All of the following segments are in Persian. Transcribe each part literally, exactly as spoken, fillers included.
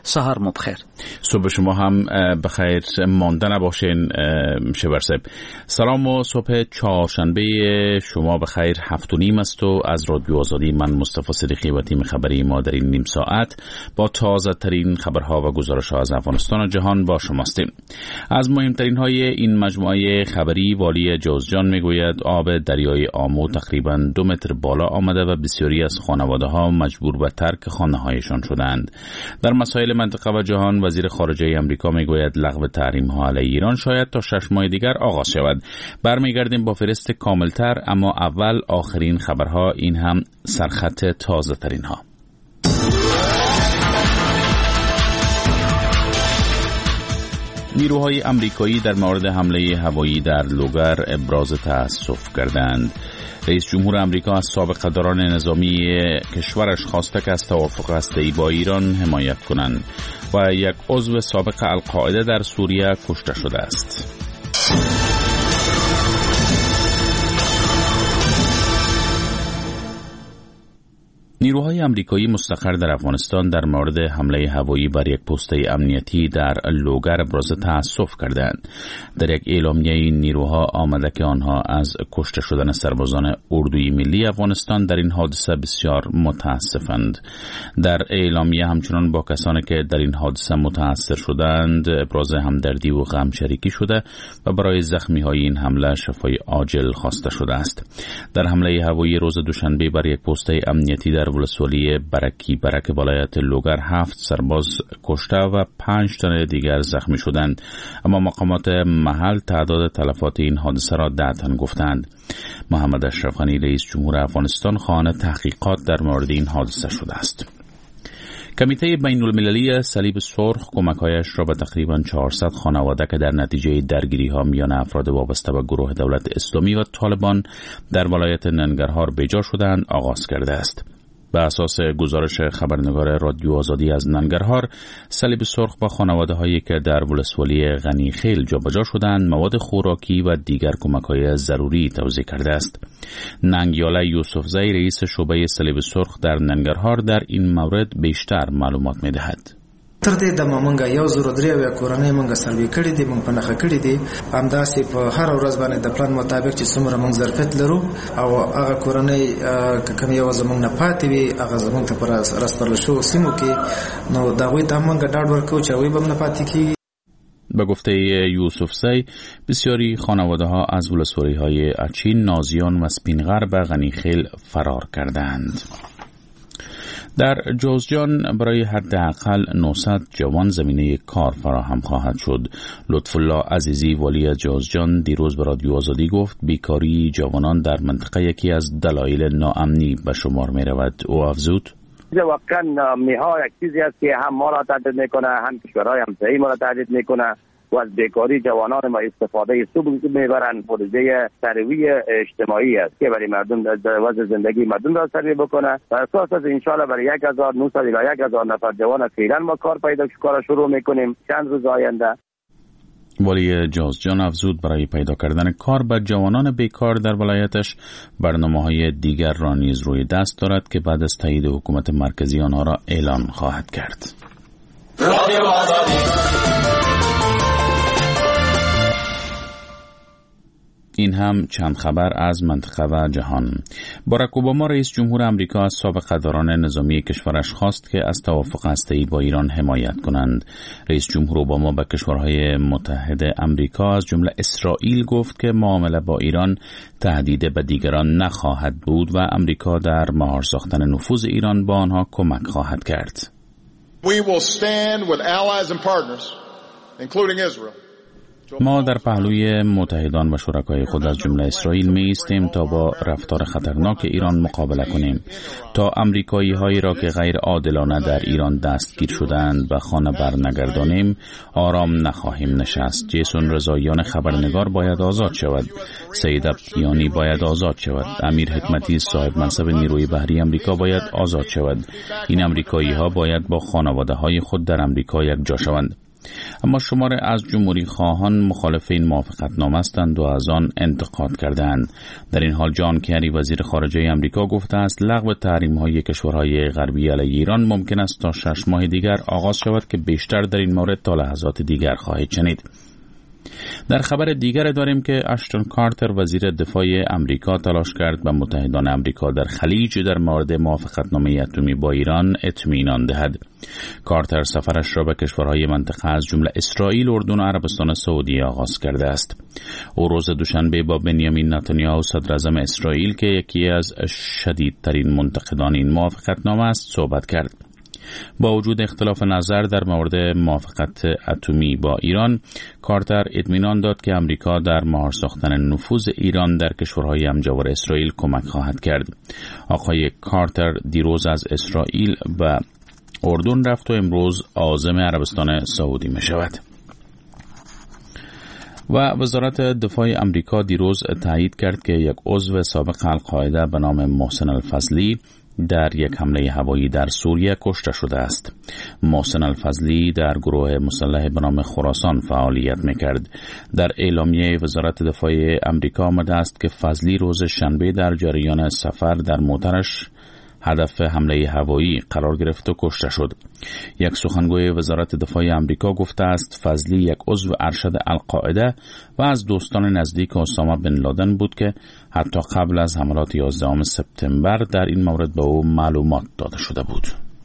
سحر ما بخیر. صبح شما هم بخیر مانده نباشین شبرسب. سلام و صبح چهارشنبه شما بخیر. هفت و نیم است و از رادیو آزادی من مصطفی صدیقی و تیم خبری ما در این نیم ساعت با تازه ترین خبرها و گزارش ها از افغانستان و جهان با شماستیم. از مهمترین های این مجموعه خبری والی جوزجان میگوید آب دریای آمو تقریبا دو متر بالا آمده و بسیاری از خانواده ها مجبور به ترک خانه هایشان شدند. در مسائل منطقه و جهان وزیر خارجه امریکا میگوید لغو تحریم ها علیه ایران شاید تا شش ماه دیگر آغاز شود. برمیگردیم با فهرست کاملتر، اما اول آخرین خبرها، این هم سرخط تازه ترین ها. نیروهای امریکایی در مورد حمله هوایی در لوگر ابراز تأسف کردند. رئیس جمهور امریکا از سابقه‌داران نظامی کشورش خواسته که از توافق هسته‌ای با ایران حمایت کنند و یک عضو سابق القاعده در سوریه کشته شده است. نیروهای امریکایی مستقر در افغانستان در مورد حمله هوایی بر یک پست امنیتی در لوگر ابراز تأسف کردند. در یک اعلامیه این نیروها آمده که آنها از کشته شدن سربازان اردوی ملی افغانستان در این حادثه بسیار متاسفند. در اعلامیه همچنان با کسانی که در این حادثه متاثر شدند ابراز همدردی و غم شریکی شده و برای زخمی های این حمله شفای عاجل خواسته شده است. در حمله هوایی روز دوشنبه بر یک پست امنیتی در ولسوالی برکی برک ولایت لوگر هفت سرباز کشته و پنج تن دیگر زخمی شدند، اما مقامات محل تعداد تلفات این حادثه را ده تن گفتند. محمد اشرف غنی رئیس جمهور افغانستان خواهان تحقیقات در مورد این حادثه شده است. کمیته بین المللی صلیب سرخ کمک‌هایش را به تقریباً چهارصد خانواده که در نتیجه درگیری‌ها میان افراد وابسته به گروه دولت اسلامی و طالبان در ولایت ننگرهار بجا شدند آغاز کرده است. به اساس گزارش خبرنگار رادیو آزادی از ننگرهار، صلیب سرخ با خانواده‌هایی که در ولسوالی غنیخیل جابجا شدند مواد خوراکی و دیگر کمک‌های ضروری توزیع کرده است. ننگیاله یوسفزی رئیس شعبه صلیب سرخ در ننگرهار در این مورد بیشتر معلومات می‌دهد. تر دې د مونږه یو زره درې او کورنۍ مونږه سروي کړې دي، مونږ په نخښه کړې دي همداسې په هر ورځ باندې د پلان مطابق چې څومره مونږ ظرفیت لرو او هغه کورنۍ کوم یو زمونږ نه پاتې وي هغه زمونږ ته پر رسپارل شو سیمو کې نو دا وي د مونږه ډاډ ورکو چې وي به نه پاتې کیږي. به گفته یوسفزی بسیاری خانواده ها از ولسوالی های اچین، نازیان و سپینغر به غنیخیل فرار کردند. در جوزجان برای حداقل نهصد جوان زمینه کار فراهم خواهد شد. لطف الله عزیزی والی جوزجان دیروز به رادیو آزادی گفت بیکاری جوانان در منطقه یکی از دلایل ناامنی به شمار می رود. او افزود واقعا میها یک چیزی است که هم ما را تهدید میکنه، هم کشورهای همسایه ما را تهدید میکنه و از بیکاری جوانان ما استفاده سوب میبرند. پروژه ترویج اجتماعی است که برای مردم وضع زندگی مردم را سریع بکنه و اساس از انشالله برای یک هزار و نهصد الی یک هزار نفر جوان فعلا ما کار پیدا کار شروع میکنیم چند روز آینده. والی جوزجان افزود برای پیدا کردن کار به جوانان بیکار در ولایتش برنامه‌های دیگر را نیز روی دست دارد که بعد از تایید حکومت مرکزی آنها را اعلان خواهد کرد. این هم چند خبر از منطقه و جهان. باراک اوباما رئیس جمهور امریکا از سابقه‌داران نظامی کشورش خواست که از توافق هسته‌ای با ایران حمایت کنند. رئیس جمهور اوباما به کشورهای متحد امریکا از جمله اسرائیل گفت که معامله با ایران تهدید به دیگران نخواهد بود و امریکا در مهار ساختن نفوذ ایران با آنها کمک خواهد کرد. We will stand with allies and partners, including Israel. ما در پهلوی متحدان و شرکای خود از جمله اسرائیل می ایستیم تا با رفتار خطرناک ایران مقابله کنیم. تا امریکایی هایی را که غیر عادلانه در ایران دستگیر شدند و خانه برنگردانیم آرام نخواهیم نشست. جیسون رضاییان خبرنگار باید آزاد شود. سید ابتیانی باید آزاد شود. امیر حکمتی صاحب منصب نیروی بحری امریکا باید آزاد شود. این امریکایی ها باید با خانواده های خود در امریکا یک جا شوند. اما شماری از جمهوری خواهان مخالف این موافقتنامه هستند و از آن انتقاد کردند. در این حال جان کری وزیر خارجه آمریکا گفته است لغو تحریم‌های کشورهای غربی علیه ایران ممکن است تا شش ماه دیگر آغاز شود که بیشتر در این مورد تا لحظات دیگر خواهید شنید. در خبر دیگر داریم که اشتون کارتر وزیر دفاع امریکا تلاش کرد به متحدان امریکا در خلیج در مورد موافقتنامه اتمی با ایران اطمینان دهد. کارتر سفرش را به کشورهای منطقه از جمله اسرائیل، اردن و عربستان سعودی آغاز کرده است. او روز دوشنبه با بنیامین نتانیاهو صدر اعظم اسرائیل که یکی از شدیدترین منتقدان این موافقتنامه است صحبت کرد. با وجود اختلاف نظر در مورد موافقت اتمی با ایران، کارتر اطمینان داد که امریکا در مهار ساختن نفوذ ایران در کشورهای همجوار اسرائیل کمک خواهد کرد. آقای کارتر دیروز از اسرائیل به اردن رفت و امروز عازم عربستان سعودی می شود. و وزارت دفاع امریکا دیروز تایید کرد که یک عضو سابق القاعده به نام محسن الفضلی در یک حمله هوایی در سوریه کشته شده است. محسن الفضلی در گروه مسلح به نام خراسان فعالیت میکرد. در اعلامیه وزارت دفاع امریکا آمده است که فضلی روز شنبه در جریان سفر در موترش هدف حمله هوایی قرار گرفت و کشته شد. یک سخنگوی وزارت دفاع امریکا گفته است فضلی یک عضو ارشد القاعده و از دوستان نزدیک اسامه بن لادن بود که حتی قبل از حملات یازدهم سپتامبر در این مورد به او معلومات داده شده بود.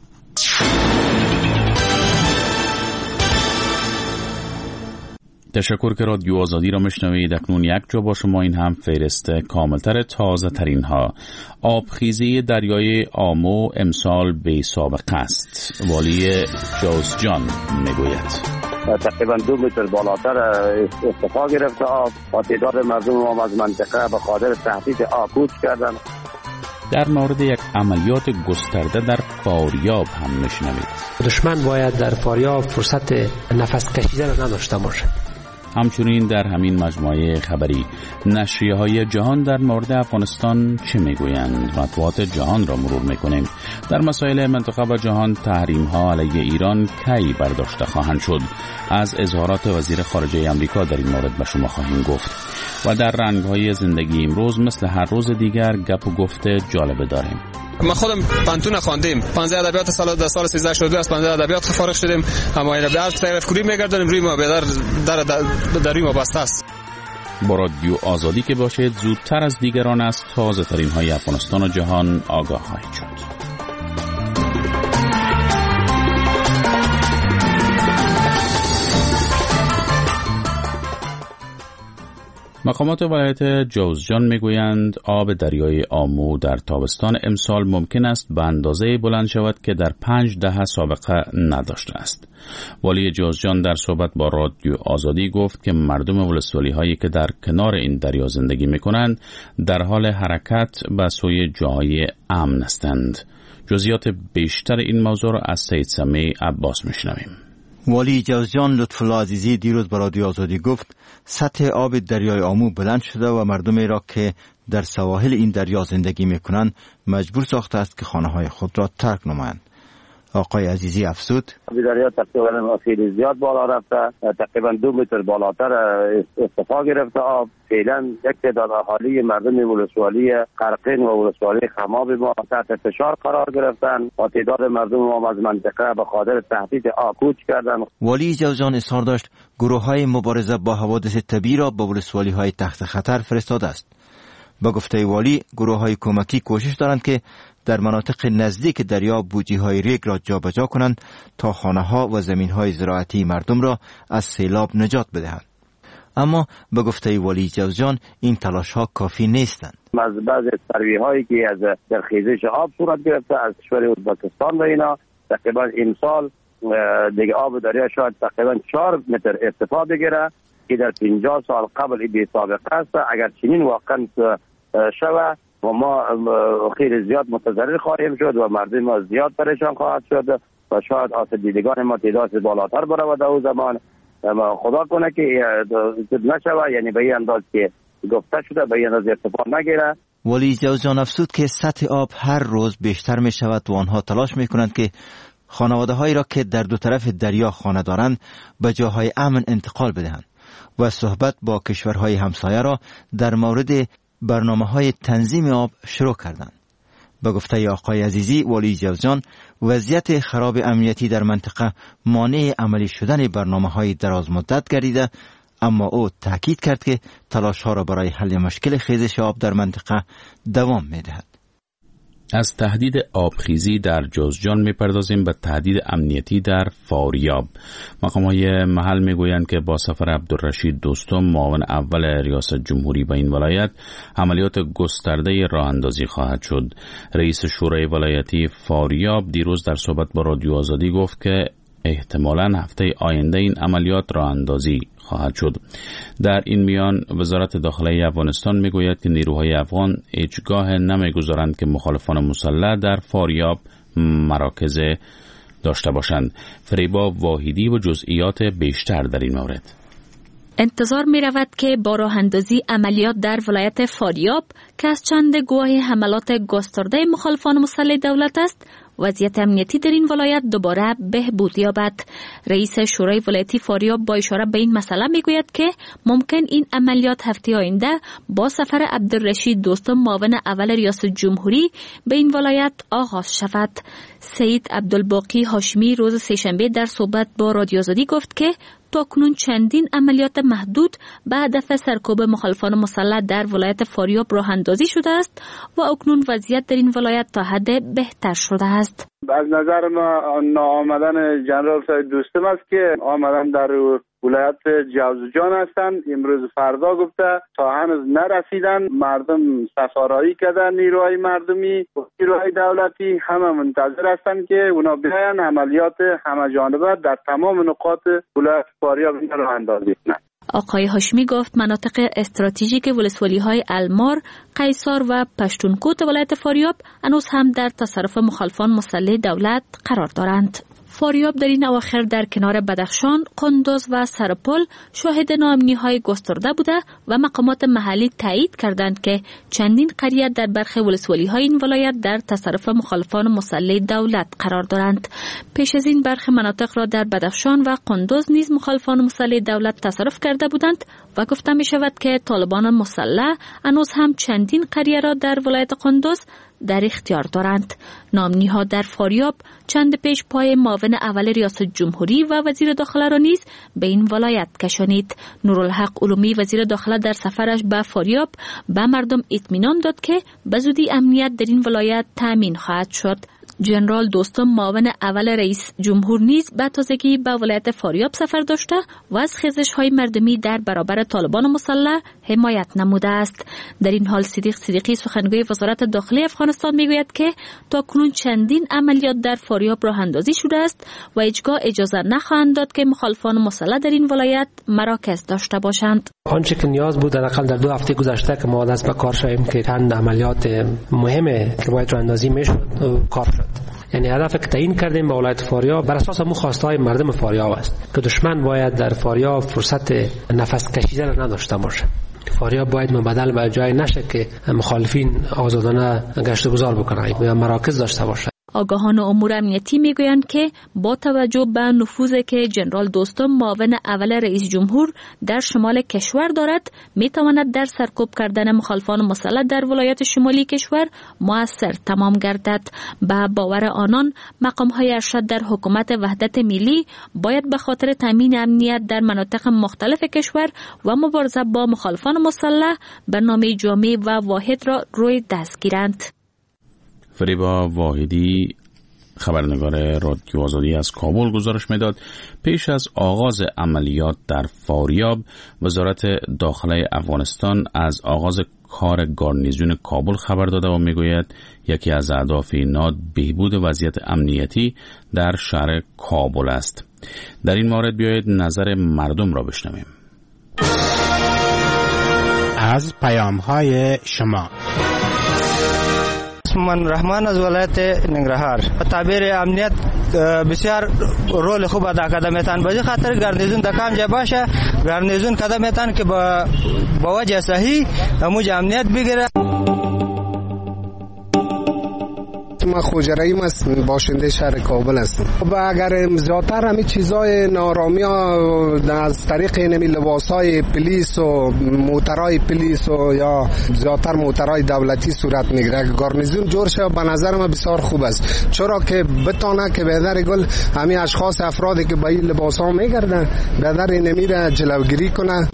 تشکر که رادیو آزادی را مشنوید. اکنون یک جا با شما این هم فهرست کاملتر تازه ترین ها. آبخیزی دریای آمو امسال بی سابقه است. والی جوزجان میگوید تقریبا دو متر بالاتر ارتفاع گرفته آب و تعداد مردم ما از منطقه به خاطر تهدید آب کوچ کردن. در مورد یک عملیات گسترده در فاریاب هم میشنوید. دشمن باید در فاریاب فرصت نفس کشیدن را نداشته باشه. همچنین در همین مجموعه خبری نشریه های جهان در مورد افغانستان چه میگویند؟ مطبوعات جهان را مرور میکنیم. در مسائل منطقه و جهان تحریم ها علیه ایران کی برداشته خواهند شد؟ از اظهارات وزیر خارجه آمریکا در این مورد به شما خواهیم گفت. و در رنگ های زندگی امروز مثل هر روز دیگر گپ و گفته جالبه داریم. ما خودم پانتون خواندیم، پانزده ادبیات سال در سال سیزده شده است، پانزده ادبیات فارغ شدیم، اما این بعد تعریف کوری میگردیم روی ما بدر در در روی ما بسته است. با رادیو آزادی که باشید زودتر از دیگران از تازه ترین های افغانستان و جهان آگاه خواهید شد. مقامات ولایت جوزجان میگویند آب دریای آمو در تابستان امسال ممکن است به اندازه بلند شود که در پنج دهه سابقه نداشته است. والی جوزجان در صحبت با رادیو آزادی گفت که مردم ولسوالی هایی که در کنار این دریا زندگی میکنند در حال حرکت به سوی جاهای امن هستند. جزئیات بیشتر این موضوع را از سید سمی عباس میشنویم. والی جوزجان لطفالله عزیزی دیروز به رادیو آزادی گفت سطح آب دریای آمو بلند شده و مردمی را که در سواحل این دریا زندگی میکنند مجبور ساخته است که خانه های خود را ترک نمایند. آقای عزیزی افزود دریا تقریبا خیلی زیاد بالا رفته، تقریبا دو متر بالاتر ارتفاع گرفته آب. فعلا یک تعداد اهالی مردم ولسوالی قرقین و ولسوالی خماب ما تحت فشار قرار گرفتن و تعداد مردم ما از منطقه به خاطر تهدید آب کوچ کردن. والی جوزجان اظهار داشت گروه های مبارزه با حوادث طبیعی را به ولسوالی های تحت خطر فرستاده است. با گفته والی گروه های کمکی کوشش دارند که در مناطق نزدیک دریا بوجی های ریگ را جابجا کنند تا خانه ها و زمین های زراعتی مردم را از سیلاب نجات بدهند. اما به گفته والی جوزجان این تلاش ها کافی نیستند. از بعض سروی هایی که از در خیزش آب صورت گرفته از کشور ازبکستان و اینا تقریبا امسال دیگه آب دریا شاید تقریبا چهار متر ارتفاع بگیره که در پنجاه سال قبل بی سابقه است. اگر چنین واقعا شود و ما خیلی زیاد متضرر خواهیم شد و مردم ما زیاد پریشان خواهد شد و شاید آسیب دیدگان ما تعداد بالاتر برود در اون زمان. خدا کنه که نشود، یعنی به این انداز که گفته شده به این انداز ارتفاع نگیره. ولی جوزجان افزود که سطح آب هر روز بیشتر می شود و آنها تلاش می کنند که خانواده هایی را که در دو طرف دریا خانه دارند به جاهای امن انتقال بدهند و صحبت با کشورهای همسایه را در مورد برنامه های تنظیم آب شروع کردند. به گفته آقای عزیزی والی جوزجان، وضعیت خراب امنیتی در منطقه مانع عملی شدن برنامه های دراز مدت گردیده، اما او تاکید کرد که تلاش ها را برای حل مشکل خیزش آب در منطقه دوام می دهد. از تهدید آبخیزی در جوزجان میپردازیم به تهدید امنیتی در فاریاب. مقام‌های محل میگویند که با سفر عبدالرشید دوستم معاون اول ریاست جمهوری به این ولایت عملیات گسترده راه اندازی خواهد شد. رئیس شورای ولایتی فاریاب دیروز در صحبت با رادیو آزادی گفت که احتمالاً هفته آینده این عملیات راه اندازی خواهد شد. در این میان وزارت داخله افغانستان میگوید که نیروهای افغان هیچگاه نمیگذارند که مخالفان مسلح در فاریاب مراکز داشته باشند. فریبا واحدی و جزئیات بیشتر در این مورد. انتظار می رود که با راه اندازی عملیات در ولایت فاریاب که از چند گواه حملات گسترده مخالفان مسلح دولت است، وضعیت امنیتی در این ولایت دوباره بهبود یابد. رئیس شورای ولایتی فاریاب با اشاره به این مسئله میگوید که ممکن این عملیات هفته آینده با سفر عبدالرشید دوستم معاون اول ریاست جمهوری به این ولایت آغاز شود. سید عبدالباقی هاشمی روز سه‌شنبه در صحبت با رادیو آزادی گفت که تاکنون چندین عملیات محدود به هدف سرکوب مخالفان مسلح در ولایت فاریاب راه اندازی شده است و اکنون وضعیت در این ولایت تا حد بهتر شده است. از نظر ما ناآمدن جنرال سید دوستم است که آمدن در ولایت جوزجان هستند. امروز فردا گفته تا هنوز نرسیدن. مردم سفارایی کردن، نیروهای مردمی و نیروهای دولتی همه منتظر هستند که اونا بیاین عملیات همه جانبه در تمام نقاط ولایت فاریاب راه اندازی کنند. آقای هاشمی گفت مناطق استراتژیک ولسوالی های المار، قیصار و پشتونکوت ولایت فاریاب هنوز هم در تصرف مخالفان مسلح دولت قرار دارند. فاریاب در این اواخر در کنار بدخشان، قندوز و سرپل شاهد ناامنی‌های گسترده بوده و مقامات محلی تایید کردند که چندین قریه در برخی ولسوالی‌های این ولایت در تصرف مخالفان مسلح دولت قرار دارند. پیش از این برخی مناطق را در بدخشان و قندوز نیز مخالفان مسلح دولت تصرف کرده بودند و گفته می شود که طالبان مسلح هنوز هم چندین قریه را در ولایت قندوز در اختیار دارند. ناامنی‌ها در فاریاب چند پیش پای معاون اول ریاست جمهوری و وزیر داخله را نیز به این ولایت کشانید. نورالحق علومی وزیر داخله در سفرش به فاریاب به مردم اطمینان داد که به زودی امنیت در این ولایت تامین خواهد شد. جنرال دوستم معاون اول رئیس جمهور نیز به تازگی به ولایت فاریاب سفر داشته و از خیزش‌های مردمی در برابر طالبان مسلح حمایت نموده است. در این حال صدیق صدیقی سخنگوی وزارت داخلی افغانستان میگوید که تاکنون چندین عملیات در فاریاب راه اندازی شده است و هیچگاه اجازه نخواهند داد که مخالفان مسلح در این ولایت مراکز داشته باشند. آنچه که نیاز بود حداقل در دو هفته گذشته که ما دست به کار شدیم که چند عملیات مهمه که باید راه اندازی میشد کار شد. یعنی هدف که تعیین کردیم با ولایت فاریاب بر اساس خواستهای مردم فاریاب است که دشمن باید در فاریاب فرصت نفس کشیدن نداشته باشه. فاریاب باید مبدل به جای نشه که مخالفین آزادانه گشت و گذار بکنن یا مراکز داشته باشه. آگاهان امور امنیتی میگویند که با توجه به نفوذی که جنرال دوستم معاون اول رئیس جمهور در شمال کشور دارد، میتواند در سرکوب کردن مخالفان مسلح در ولایت شمالی کشور مؤثر تمام گردد. به باور آنان مقام‌های ارشد در حکومت وحدت ملی باید به خاطر تامین امنیت در مناطق مختلف کشور و مبارزه با مخالفان مسلح برنامه جامع و واحد را روی دست گیرند. فریبا واحدی خبرنگار رادیو آزادی از کابل گزارش میداد. پیش از آغاز عملیات در فاریاب، وزارت داخله افغانستان از آغاز کار گارنیزون کابل خبر داده و میگوید یکی از اهداف این بهبود وضعیت امنیتی در شهر کابل است. در این مورد بیایید نظر مردم را بشنویم. از پیام‌های شما. من رحمان از ولایت ننگرهار. تعبیر امنیت بسیار رول خوب ادا کرده میتن. به خاطر گارنیزون دکام جا باشه، گارنیزون کده میتن که با با وجه صحیح اموج امنیت بگیره. اسم من خوجریم است، باشنده شهر کابل هستم. و اگر زیادتر همین چیزای نارامی ها از طریق اینمی لباسای پلیس و موترهای پلیس و یا زیادتر موترهای دولتی صورت میگیره. اگر گارنیزون جور شه به نظر من بسیار خوب است، چرا که بتونه که به در گل همین اشخاص افرادی که با این لباس ها میگردن به در اینمی را جلوگیری کنه.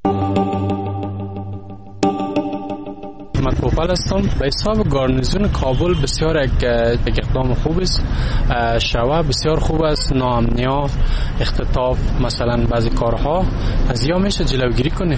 من پوپل هستم. به حساب گارنیزون کابل بسیار یک اقدام خوب است. شوا بسیار خوب است. ناامنیا، اختطاف، مثلا بعضی کارها از یا میشه جلوگیری کنه.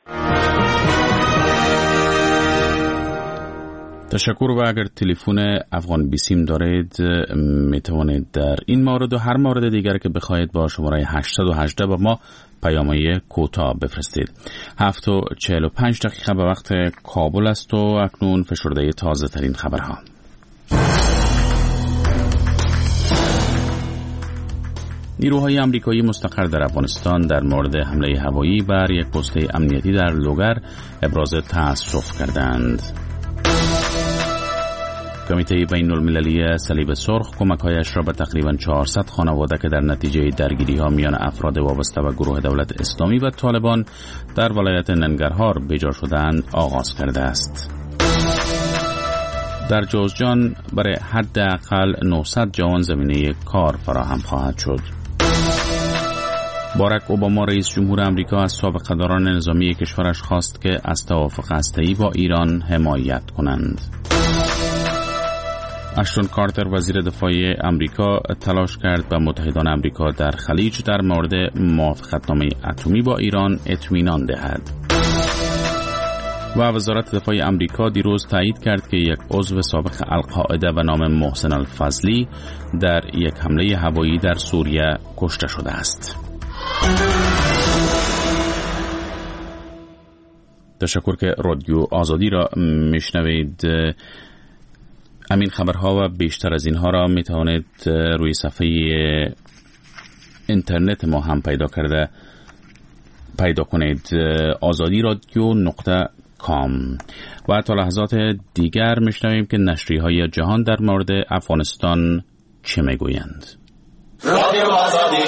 تشکر. و اگر تلفن افغان بیسیم دارید می توانید در این مورد و هر مورد دیگر که بخواهید با شماره هشتصد و هجده با ما پیام‌های کوتاه بفرستید. هفت و چهل و پنج دقیقه به وقت کابل است و اکنون فشرده تازه ترین خبرها. نیروهای آمریکایی مستقر در افغانستان در مورد حمله هوایی بر یک پست امنیتی در لوگر ابراز تأسف کردند. کمیته بین المللی صلیب سرخ کمک‌هایش را به تقریباً چهارصد خانواده که در نتیجه درگیری‌ها میان افراد وابسته به گروه دولت اسلامی و طالبان در ولایت ننگرهار بیجا شدند آغاز کرده است. در جوزجان برای حداقل نهصد جوان زمینه کار فراهم خواهد شد. باراک اوباما رئیس جمهور آمریکا از سابقه‌داران نظامی کشورش خواست که از توافق هسته‌ای با ایران حمایت کنند. اشتون کارتر وزیر دفاع آمریکا تلاش کرد به متحدان آمریکا در خلیج در مورد موافقتنامه اتمی با ایران اطمینان دهد. و وزارت دفاع آمریکا دیروز تایید کرد که یک عضو سابق القاعده به نام محسن الفضلی در یک حمله هوایی در سوریه کشته شده است. تشکر که رادیو آزادی را میشنوید. همین خبرها و بیشتر از اینها را می توانید روی صفحه اینترنت ما هم پیدا کرده پیدا کنید، آزادی رادیو نقطه کام. و تا لحظات دیگر میشنویم که نشریه های جهان در مورد افغانستان چه میگویند. رادیو آزادی.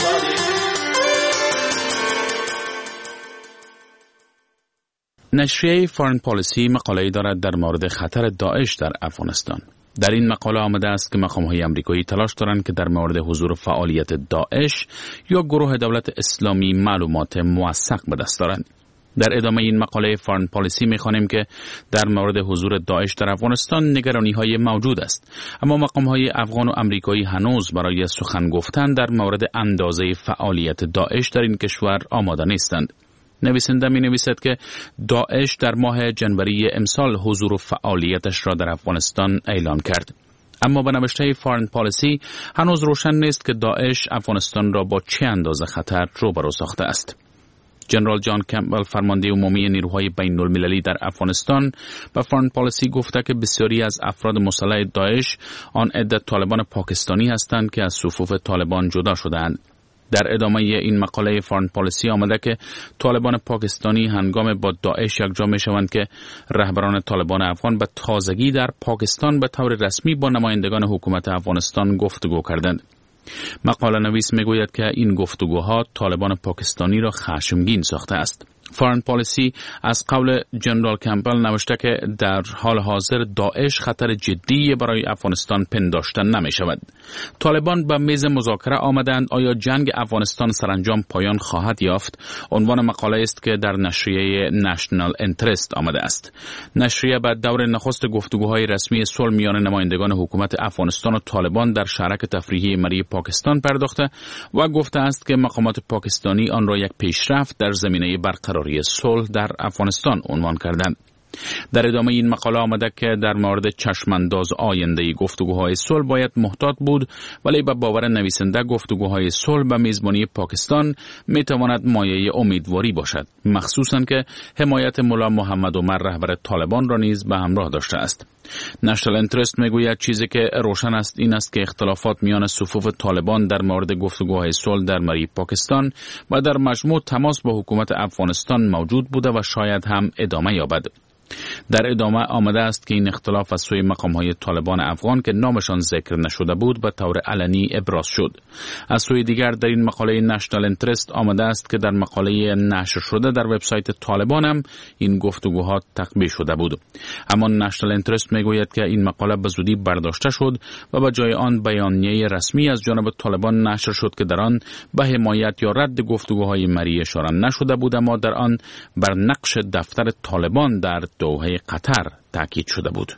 نشریه فارن پالیسی مقاله‌ای دارد در مورد خطر داعش در افغانستان. در این مقاله آمده است که مقام‌های آمریکایی تلاش دارند که در مورد حضور فعالیت داعش یا گروه دولت اسلامی معلومات موثق به دست دارند. در ادامه این مقاله فارن پالیسی می‌خوانیم که در مورد حضور داعش در افغانستان نگرانی‌های موجود است، اما مقام‌های افغان و آمریکایی هنوز برای سخن گفتن در مورد اندازه فعالیت داعش در این کشور آماده نیستند. نویسنده می نویسد که داعش در ماه جنوری امسال حضور و فعالیتش را در افغانستان اعلام کرد. اما به نوشته فارن پالیسی هنوز روشن نیست که داعش افغانستان را با چه اندازه خطر روبرو ساخته است. جنرال جان کمپبل فرمانده عمومی نیروهای بین المللی در افغانستان به فارن پالیسی گفته که بسیاری از افراد مسلح داعش آن عده طالبان پاکستانی هستند که از صفوف طالبان جدا شده‌اند. در ادامه این مقاله فارن پالیسی آمده که طالبان پاکستانی هنگام با داعش یکجا می شوند که رهبران طالبان افغان به تازگی در پاکستان به طور رسمی با نمایندگان حکومت افغانستان گفتگو کردند. مقاله نویس می گوید که این گفتگوها طالبان پاکستانی را خشمگین ساخته است. فارن پالیسی از قول جنرال کمپبل نوشته که در حال حاضر داعش خطر جدی برای افغانستان پنداشته نمی شود. طالبان به میز مذاکره آمدند. آیا جنگ افغانستان سرانجام پایان خواهد یافت؟ عنوان مقاله است که در نشریه نشنال انترست آمده است. نشریه بعد دور نخست گفتگوهای رسمی صلح میان نمایندگان حکومت افغانستان و طالبان در شهرک تفریحی مری پاکستان پرداخته و گفته است که مقامات پاکستانی آن را یک پیشرفت در زمینه برقراری صلح در افغانستان عنوان کردند. در ادامه این مقاله آمده که در مورد چشمانداز آینده گفتگوهای صلح باید محتاط بود، ولی به باور نویسنده گفتگوهای صلح به میزبانی پاکستان می تواند مایه امیدواری باشد، مخصوصاً که حمایت ملا محمد عمر رهبر طالبان را نیز به همراه داشته است. نشنال انترست میگوید چیزی که روشن است این است که اختلافات میان صفوف طالبان در مورد گفتگوهای صلح در مری پاکستان و در مجموع تماس با حکومت افغانستان موجود بوده و شاید هم ادامه یابد. در ادامه آمده است که این اختلاف از سوی مقام‌های طالبان افغان که نامشان ذکر نشده بود به طور علنی ابراز شد. از سوی دیگر در این مقاله نشنال اینترست آمده است که در مقاله نشر شده در وبسایت طالبان هم این گفتگوها تقبیح شده بود. اما نشنال اینترست میگوید که این مقاله به زودی برداشته شد و به جای آن بیانیه رسمی از جانب طالبان نشر شد که در آن به حمایت یا رد گفتگوهای مری اشاره نشده بود، اما در آن بر نقش دفتر طالبان در دوحه قطر تاکید شده بود.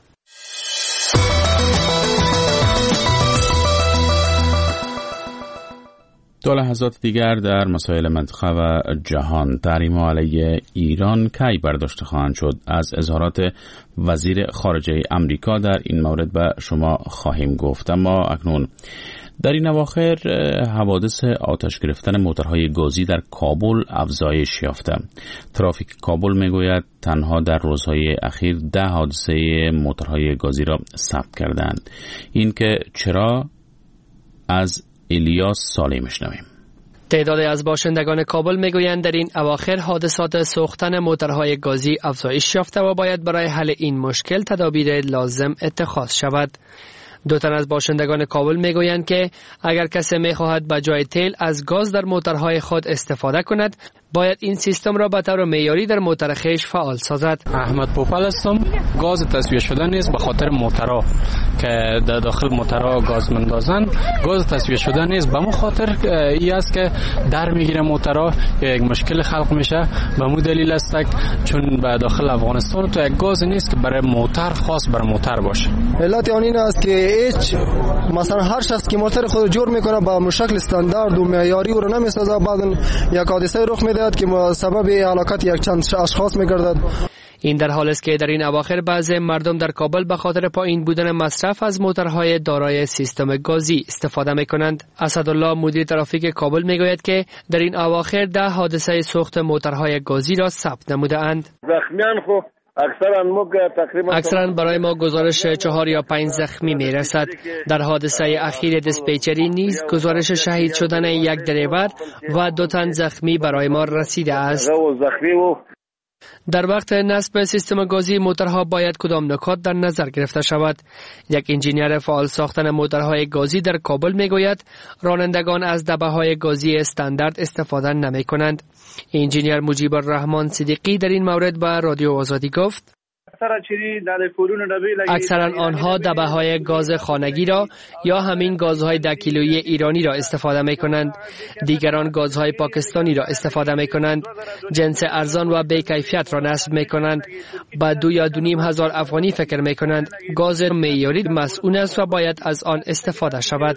دو لحظات دیگر در مسائل منطقه و جهان. تحریم‌ها علیه ایران کی برداشته خواهند شد؟ از اظهارات وزیر خارجه امریکا در این مورد به شما خواهیم گفت. اما اکنون در این اواخر حوادث آتش گرفتن موترهای گازی در کابل افزایش یافته. ترافیک کابل میگوید تنها در روزهای اخیر ده حادثه موترهای گازی را ثبت کردند. این که چرا؟ از الیاس صالح میشنویم. تعدادی از باشندگان کابل میگویند در این اواخر حادثات سوختن موترهای گازی افزایش یافته و باید برای حل این مشکل تدابیر لازم اتخاذ شود. دو تن از باشندگان کابل میگویند که اگر کسی میخواهد به جای تیل از گاز در موترهای خود استفاده کند، باید این سیستم را به طور معیاری در موتر خویش فعال سازد. احمد پوپل هستم. گاز تصفیه شده نیست به خاطر موترها که در داخل موترها گاز مندازن. گاز تصفیه شده نیست به خاطر ای است که در میگیره موترها، یک مشکل خلق میشه. به مو دلیل است چون به داخل افغانستان تو یک گاز نیست که برای موتر خاص برای موتر باشه. علت آن این است که هیچ مثلا هر شخص که موتر خود جور میکنه با شکل استاندارد و معیاری او را نمیسازه، بعد یک حادثه رخ میده که سبب هلاکت یک چند اشخاص میگردد. این در حال است که در این اواخر بعضی مردم در کابل به خاطر پایین بودن مصرف از موترهای دارای سیستم گازی استفاده میکنند. اسدالله مدیر ترافیک کابل میگوید که در این اواخر ده حادثه سوخت موترهای گازی را ثبت نموده اند. زخمیان خو اکثرا برای ما گزارش چهار یا پنج زخمی می رسد. در حادثه اخیر دیسپیچری نیز گزارش شهید شدن یک دریور و دو تن زخمی برای ما رسیده است. در وقت نصب سیستم گازی موترها باید کدام نکات در نظر گرفته شود؟ یک انجینیر فعال ساختن موترهای گازی در کابل میگوید رانندگان از دبه‌های گازی استاندارد استفاده نمی کنند. انجینیر مجیب الرحمن صدیقی در این مورد به رادیو آزادی گفت اکثرا آنها دبه‌های گاز خانگی را یا همین گازهای ده کیلویی ایرانی را استفاده می کنند. دیگران گازهای پاکستانی را استفاده می کنند. جنس ارزان و بی کیفیت را نصب می کنند. با دو یا دو نیم هزار افغانی فکر می کنند. گاز معیاری مسئول است و باید از آن استفاده شود.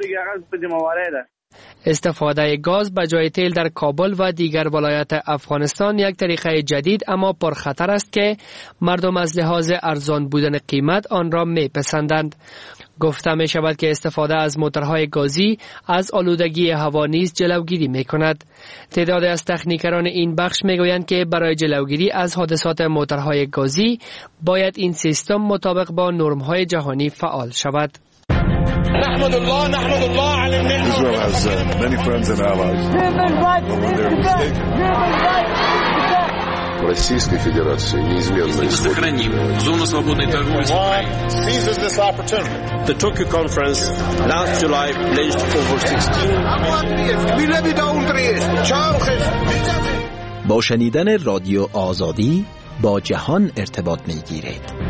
استفاده گاز به جای تیل در کابل و دیگر ولایات افغانستان یک طریقه جدید اما پرخطر است که مردم از لحاظ ارزان بودن قیمت آن را میپسندند. گفته می شود که استفاده از موترهای گازی از آلودگی هوا نیز جلوگیری می کند. تعدادی از تکنیکران این بخش می گویند که برای جلوگیری از حادثات موترهای گازی باید این سیستم مطابق با نرم‌های جهانی فعال شود. نحمد الله نحمد الله على النعمة. Israel has uh, many friends and allies. Российской Федерации неизменно сохраним зону свободной торговли с seizes this opportunity. The Tokyo conference last July pledged over sixteen. با شنیدن رادیو آزادی با جهان ارتباط میگیرید.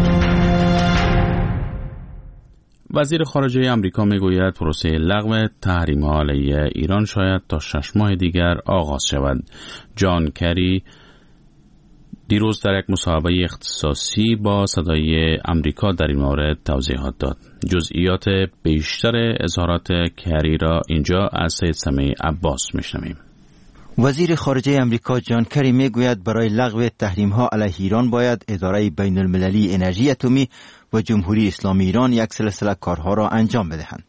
وزیر خارجه امریکا میگوید پروسه لغو تحریم‌ها علیه ایران شاید تا شش ماه دیگر آغاز شود. جان کری دیروز در یک مصاحبه اختصاصی با صدای امریکا در این مورد توضیحات داد. جزئیات بیشتر اظهارات کری را اینجا از سید سمیع عباس میشنویم. وزیر خارجه امریکا جان کری میگوید برای لغو تحریم‌ها علیه ایران باید اداره بین المللی انرژی اتمی و جمهوری اسلامی ایران یک سلسله کارها را انجام بدهند.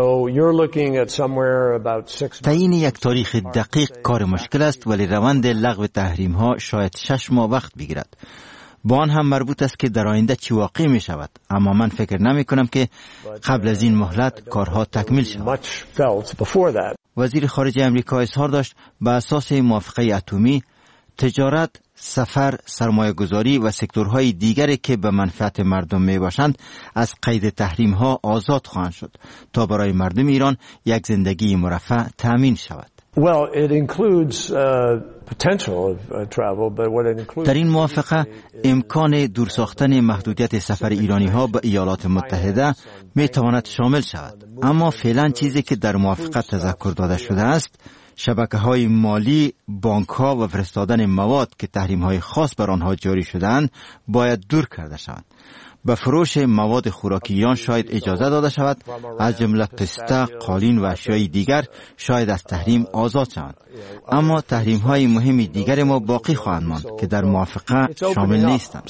تعیین یک تاریخ دقیق کار مشکل است، ولی روند لغو تحریم‌ها شاید شش ماه وقت بگیرد. با آن هم مربوط است که در آینده چی واقع می شود، اما من فکر نمی کنم که قبل از این مهلت کارها تکمیل شود. وزیر خارجه امریکا اظهار داشت به اساس موافقه اتمی تجارت، سفر، سرمایه گذاری و سکتورهای دیگری که به منفعت مردم می باشند از قید تحریم ها آزاد خواهند شد تا برای مردم ایران یک زندگی مرفه تأمین شود. Well, it includes uh, potential of uh, travel, but what it includes در این موافقه امکان دور ساختن محدودیت سفر ایرانی ها به ایالات متحده می تواند شامل شود، اما فعلا چیزی که در موافقه تذکر داده شده است شبکه های مالی، بانک ها و فرستادن مواد که تحریم های خاص بر آنها جاری شده‌اند باید دور کرده شوند. به فروش مواد خوراکی ایران شاید اجازه داده شود، از جمله پسته، قالین و اشیای دیگر شاید از تحریم آزاد شوند، اما تحریم های مهم دیگر ما باقی خواهند ماند که در موافقه شامل نیستند.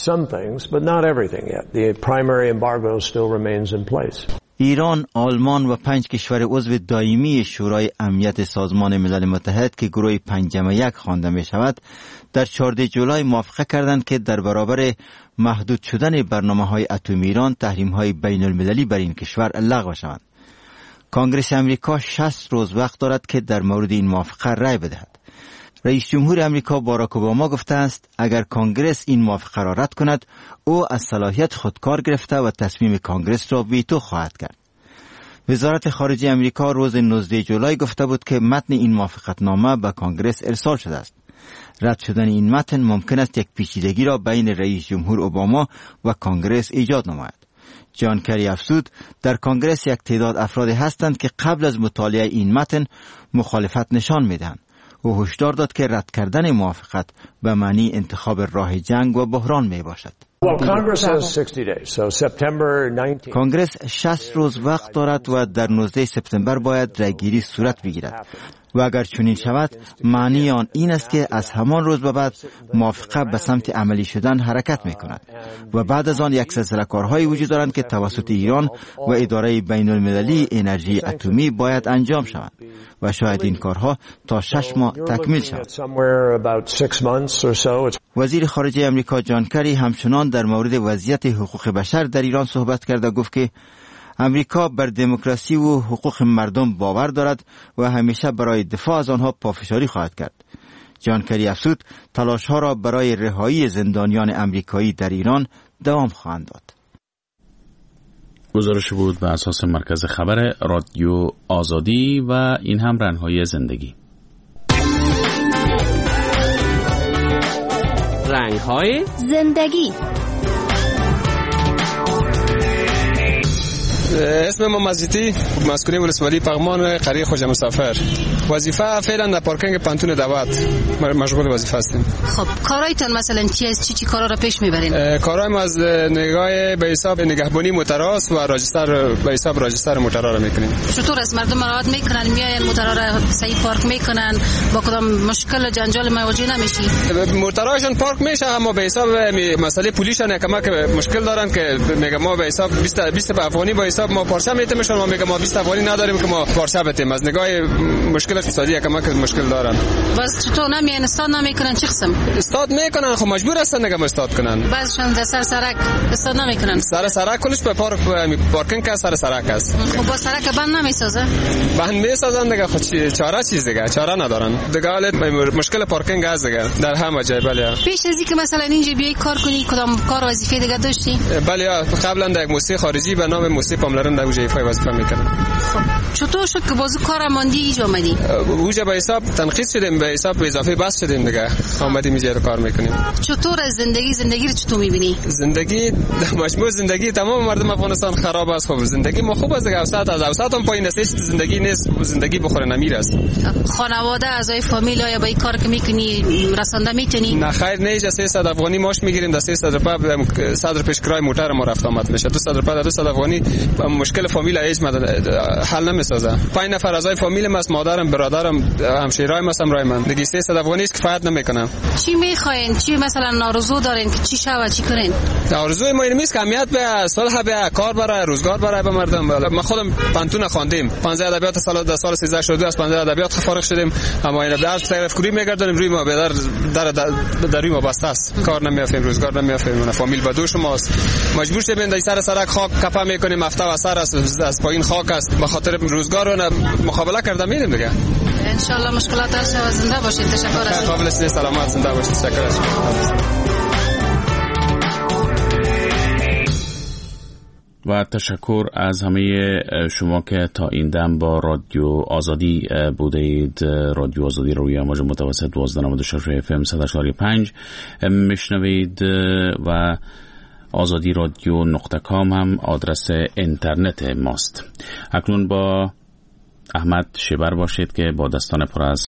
ایران، آلمان و پنج کشور عضو دائمی شورای امنیت سازمان ملل متحد که گروه پنجم یک خوانده می شود در چهاردهم جولای موافقه کردند که در برابر محدود شدن برنامه‌های اتمی ایران تحریم‌های بین المللی بر این کشور لغو شوند. کنگره آمریکا شصت روز وقت دارد که در مورد این موافقه رأی بدهد. رئیس جمهور آمریکا باراک اوباما گفته است اگر کنگرس این موافقه را رد کند او از صلاحیت خود کار گرفته و تصمیم کنگرس را ویتو خواهد کرد. وزارت خارجه آمریکا روز نوزدهم جولای گفته بود که متن این موافقتنامه به کنگرس ارسال شده است. رد شدن این متن ممکن است یک پیچیدگی را بین رئیس جمهور اوباما و کنگرس ایجاد نماید. جان کری افزود در کنگرس یک تعداد افراد هستند که قبل از مطالعه این متن مخالفت نشان میدهند. او هشدار داد که رد کردن موافقت به معنی انتخاب راه جنگ و بحران می باشد. کنگرس شصت روز وقت دارد و در نوزدهم سپتامبر باید رأیگیری صورت بگیرد و اگر چنین شود معنی آن این است که از همان روز به بعد موافقه به سمت عملی شدن حرکت می کند و بعد از آن یک سلسله کارهایی وجود دارند که توسط ایران و اداره بین المللی انرژی اتمی باید انجام شوند و شاید این کارها تا شش ماه تکمیل شود. وزیر خارجه آمریکا جان کری همچنان در مورد وضعیت حقوق بشر در ایران صحبت کرده، گفت که امریکا بر دموکراسی و حقوق مردم باور دارد و همیشه برای دفاع از آنها پافشاری خواهد کرد. جان کری افزود تلاش‌ها را برای رهایی زندانیان امریکایی در ایران دوام خواهند داد. گزارش بود بر اساس مرکز خبر رادیو آزادی و این هم رنگ‌های زندگی. رنگ‌های زندگی. اسم ما مزیتی، مسکونی ولسوالی پغمان، قریه خوجا مسافر. وظیفه فعلا در پارکینگ پانتون دعوت مشغول وظیفه هستیم. خب کارایتان مثلا چی است؟ چی چی کارا را پیش میبرین؟ کارای ما از نگاه به حساب نگهبانی موتراست و راجستر به حساب راجستر موترا را میکنیم. چطور است مردم مراعات میکنن، میاین موترا را صحیح پارک میکنن، با کدام مشکل جنجال مواجه نمیشی؟ موتراشون پارک میشه اما به حساب مسئله پولیسشون کمک مشکل دارن که میگم ما به حساب بیست بیست افغانی با حساب ما پارچه میتیم، ما میگم ما بیست افغانی نداریم که ما پارچه بتیم، از نگاه مشکل اقتصادی کمک مشکل دارن. بس چطور نمیان استاد نمیکنن چه قسم؟ استاد میکنن خب مجبور هستن نگم استاد کنن. بعضشون در سر سرک استاد نمیکنن. سر سرک کلش به پارک پارکینگ که سر سرک است. خب با سرک بند نمیسازه؟ بند میسازن دیگه، خود چاره چیز دیگه چاره ندارن دیگه. حالت مشکل پارکینگ است دیگه در همه جای. بله پیش از اینکه مثلا اینجا بیای کار کنی کدام کار وظیفه دیگه داشتی؟ بله قبلا در موسیقی خارجی به نام موسیقی پاملرن در وجه وظیفه میکردم. خب چطور شد که بازو کار ماندی اینجا اومدی؟ اوجا به حساب تنقیض شدیم، به حساب اضافه بس شدیم دیگه، اومدیم اینجا کار میکنیم. چطور از زندگی زندگی رو چطور میبینی؟ زندگی مجموع زندگی تمام مردم افغانستان خراب است. خب زندگی ما خوب است دیگه، اوسط از اوسط هم پایین است، زندگی نیست، زندگی بخوره نمیر است. خانواده اعضای فامیل یا با این کار که میکنی رسانده میتونی؟ نه خیر نیست، سیصد افغانی ماش میگیریم، در سیصد روپیه صد روپیه کرای موتر ما رفت آمد میشه، دو صد روپیه دو صد افغانی مشکل فامیل هیچ حل نمیسازه. پنج نفر اعضای فامیل ما است، مادرم برادرم همشیرای ما است، رای من دیگه سیصد افغانی است کفایت نمیکنه. چی میخواین؟ چی مثلا آرزو دارین که چی شود چی کنین؟ آرزوی ما این نیست که اهمیت به صلح به کار برای روزگار برای به مردم. ما خودم پانتون خواندیم، پانزده ادبیات سال در سال سیزده شده از پانزده ادبیات فارغ شدیم، اما این درس تعریف کوری میگردیم روی ما به در در در روی ما بسته است، کار نمیافیم، روزگار نمیافیم، فامیل بدوش ماست، مجبور شدیم در سر سرک خاک کپا میکنیم، هفته و سر است از پایین خاک است، به خاطر روزگار رو مقابله کردم میدیم دیگه. ان شاء الله مشکلات حل شود. زنده باشید. تشکر از قابل است. سلامت زنده باشید. تشکر از و تشکر از همه شما که تا این دم با رادیو آزادی بوده اید. رادیو آزادی روی امواج متوسط دوازده و نود و شش اف ام صد و چهار و پنج میشنوید و آزادی رادیو نقطه کام هم آدرس اینترنت ماست. اکنون با احمد شبر باشید که با دستان پر از